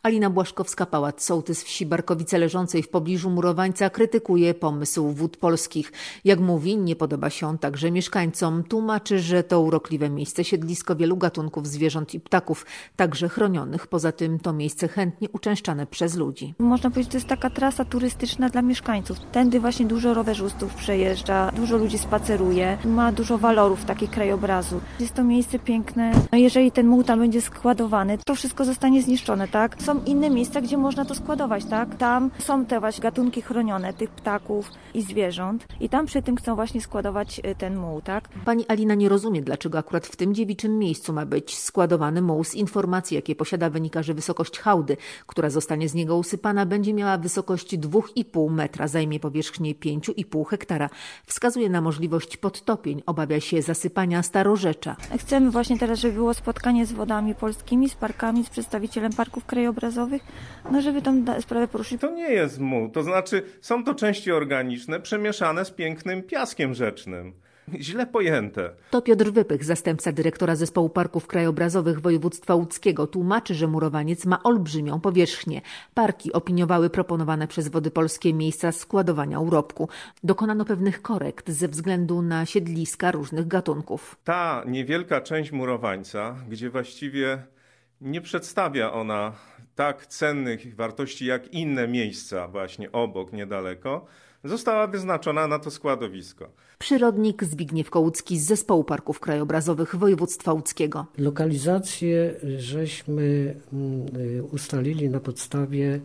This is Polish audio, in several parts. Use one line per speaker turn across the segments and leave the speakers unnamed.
Alina Błaszkowska-Pałac, sołtys wsi Barkowice leżącej w pobliżu Murowańca, krytykuje pomysł Wód Polskich. Jak mówi, nie podoba się on także mieszkańcom. Tłumaczy, że to urokliwe miejsce, siedlisko wielu gatunków zwierząt i ptaków, także chronionych. Poza tym to miejsce chętnie uczęszczane przez ludzi.
Można powiedzieć, to jest taka trasa turystyczna dla mieszkańców. Tędy właśnie dużo rowerzystów przejeżdża, dużo ludzi spaceruje, ma dużo walorów takich krajobrazu. Jest to miejsce piękne. No jeżeli ten muł tam będzie składowany, to wszystko zostanie zniszczone, tak? Są inne miejsca, gdzie można to składować, tak? Tam są te właśnie gatunki chronione, tych ptaków i zwierząt i tam przy tym chcą właśnie składować ten muł, tak?
Pani Alina nie rozumie, dlaczego akurat w tym dziewiczym miejscu ma być składowany muł. Z informacji, jakie posiada, wynika, że wysokość hałdy, która zostanie z niego usypana, będzie miała wysokość 2,5 metra, zajmie powierzchnię 5,5 hektara. Wskazuje na możliwość podtopień, obawia się zasypania Starorzecza.
Chcemy właśnie teraz, żeby było spotkanie z Wodami Polskimi, z parkami, z przedstawicielem parków krajobrazowych, no żeby tą sprawę poruszyć.
To nie jest muł, to znaczy są to części organiczne przemieszane z pięknym piaskiem rzecznym. Źle pojęte.
To Piotr Wypych, zastępca dyrektora Zespołu Parków Krajobrazowych Województwa Łódzkiego, tłumaczy, że Murowaniec ma olbrzymią powierzchnię. Parki opiniowały proponowane przez Wody Polskie miejsca składowania urobku. Dokonano pewnych korekt ze względu na siedliska różnych gatunków.
Ta niewielka część Murowańca, gdzie właściwie nie przedstawia ona tak cennych wartości jak inne miejsca właśnie obok, niedaleko, została wyznaczona na to składowisko.
Przyrodnik Zbigniew Kołucki z Zespołu Parków Krajobrazowych Województwa Łódzkiego.
Lokalizację żeśmy ustalili na podstawie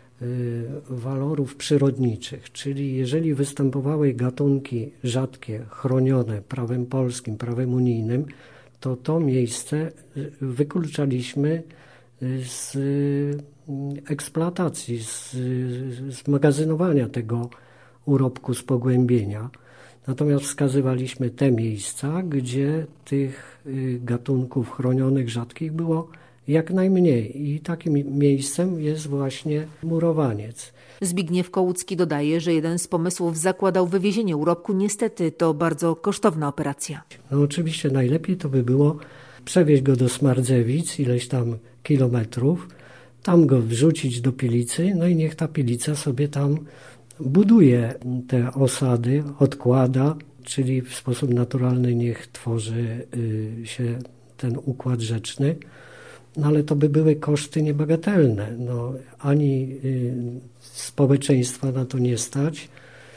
walorów przyrodniczych, czyli jeżeli występowały gatunki rzadkie, chronione prawem polskim, prawem unijnym, to miejsce wykluczaliśmy z eksploatacji, z magazynowania tego urobku z pogłębienia. Natomiast wskazywaliśmy te miejsca, gdzie tych gatunków chronionych, rzadkich było jak najmniej. I takim miejscem jest właśnie Murowaniec.
Zbigniew Kołucki dodaje, że jeden z pomysłów zakładał wywiezienie urobku. Niestety to bardzo kosztowna operacja.
No oczywiście najlepiej to by było przewieźć go do Smardzewic, ileś tam kilometrów, tam go wrzucić do pilicy, no i niech ta pilica sobie tam buduje te osady, odkłada, czyli w sposób naturalny niech tworzy się ten układ rzeczny. No ale to by były koszty niebagatelne. No, ani społeczeństwa na to nie stać,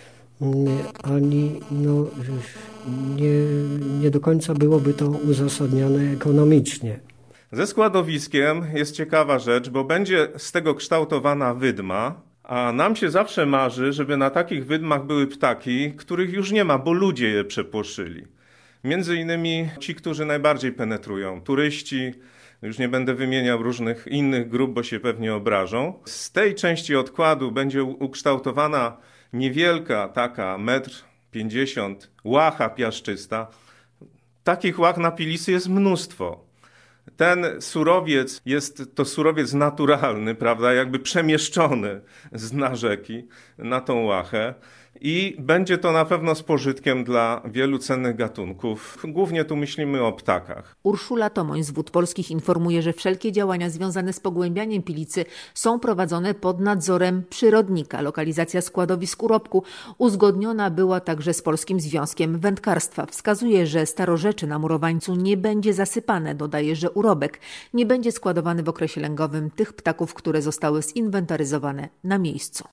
ani nie do końca byłoby to uzasadnione ekonomicznie.
Ze składowiskiem jest ciekawa rzecz, bo będzie z tego kształtowana wydma, a nam się zawsze marzy, żeby na takich wydmach były ptaki, których już nie ma, bo ludzie je przepłoszyli. Między innymi ci, którzy najbardziej penetrują, turyści, już nie będę wymieniał różnych innych grup, bo się pewnie obrażą. Z tej części odkładu będzie ukształtowana niewielka taka 1,50 m łacha piaszczysta. Takich łach na Pilicy jest mnóstwo. Ten surowiec jest to surowiec naturalny, prawda, jakby przemieszczony z dna rzeki na tą łachę i będzie to na pewno z pożytkiem dla wielu cennych gatunków. Głównie tu myślimy o ptakach.
Urszula Tomoń z Wód Polskich informuje, że wszelkie działania związane z pogłębianiem Pilicy są prowadzone pod nadzorem przyrodnika. Lokalizacja składowisk urobku uzgodniona była także z Polskim Związkiem Wędkarstwa. Wskazuje, że Starorzecze na Murowańcu nie będzie zasypane. Dodaje, że urobek nie będzie składowany w okresie lęgowym tych ptaków, które zostały zinwentaryzowane na miejscu.